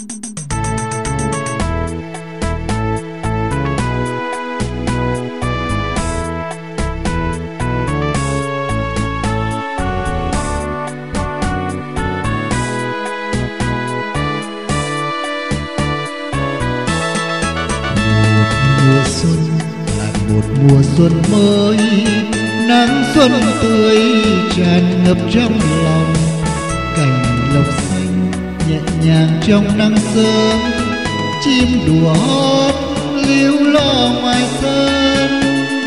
Mùa xuân lại một mùa xuân mới, nắng xuân tươi tràn ngập trong lòng. Cành lộc xanh nhẹ nhàng trong nắng sớm, chim đùa hót líu lo ngoài sân.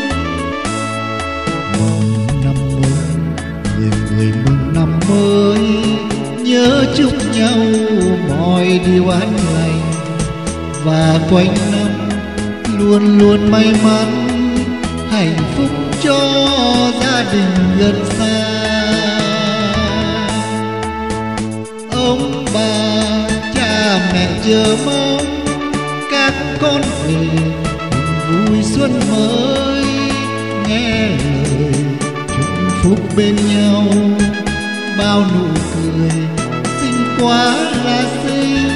Mừng năm mới, người mừng năm mới, nhớ chúc nhau mọi điều an lành, và quanh năm luôn luôn may mắn, hạnh phúc cho gia đình gần xa. Ông bà cha mẹ chờ mong các con về cùng vui xuân mới, nghe lời chúc phúc bên nhau, bao nụ cười xinh quá là xinh.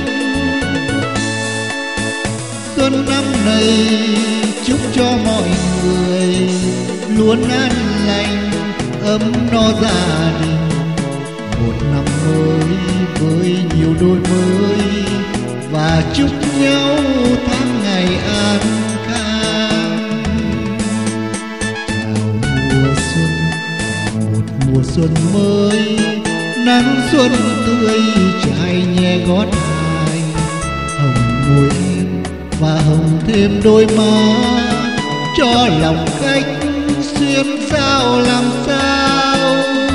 Xuân năm này chúc cho mọi người luôn an lành, ấm no gia đình. Một năm mới với nhiều đổi mới, và chúc nhau tháng ngày an khang. Chào mùa xuân, một mùa xuân mới, nắng xuân tươi trải nhẹ gót hài. Hồng môi em và hồng thêm đôi má, cho lòng khách xuyên sao làm sao.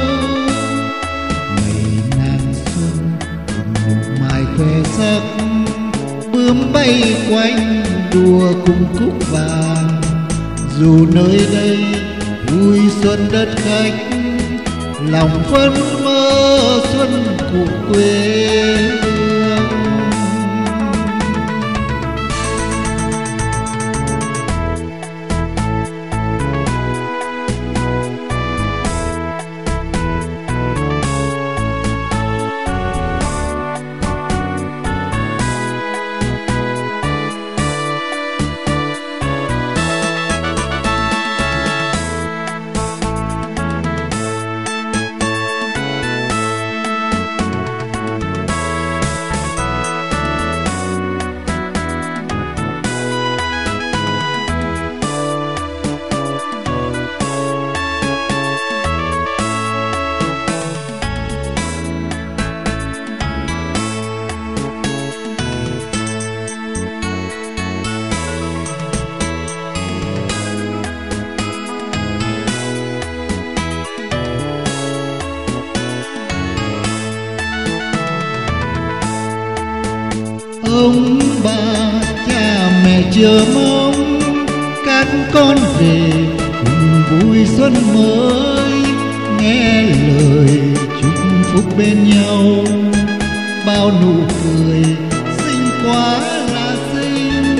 Ngày nàng xuân nụ mai khoe sắc, bướm bay quanh đùa cùng cúc vàng. Dù nơi đây vui xuân đất khách, lòng phấn mơ xuân của quê hương. Ông bà cha mẹ chờ mong các con về cùng vui xuân mới, nghe lời chúc phúc bên nhau, bao nụ cười xinh quá là xinh.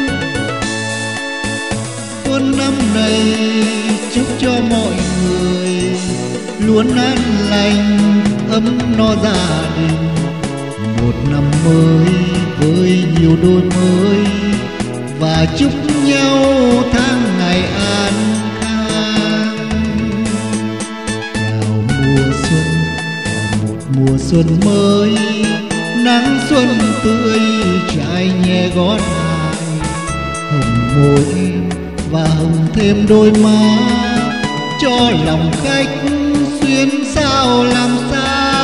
Xuân năm này chúc cho mọi người luôn an lành, ấm no gia đình. Một năm mới với nhiều đổi mới, và chúc nhau tháng ngày an khang. Chào mùa xuân, một mùa xuân mới, nắng xuân tươi trải nhẹ gót hài. Hồng môi em và hồng thêm đôi má, cho lòng khách xuyên sao làm sao.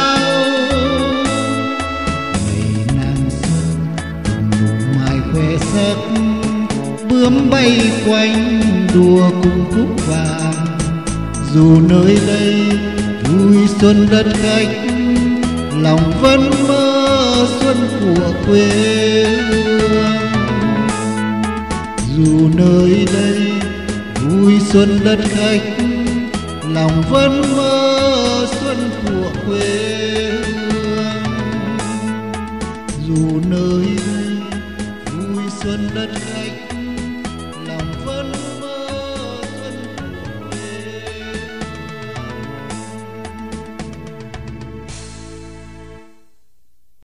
Khoe sắc, bướm bay quanh đùa cùng cúc vàng. Dù nơi đây vui xuân đất khách, lòng vẫn mơ xuân của quê hương. Dù nơi đây vui xuân đất khách, lòng vẫn mơ xuân của quê hương. Dù nơi đây xuân đất khách.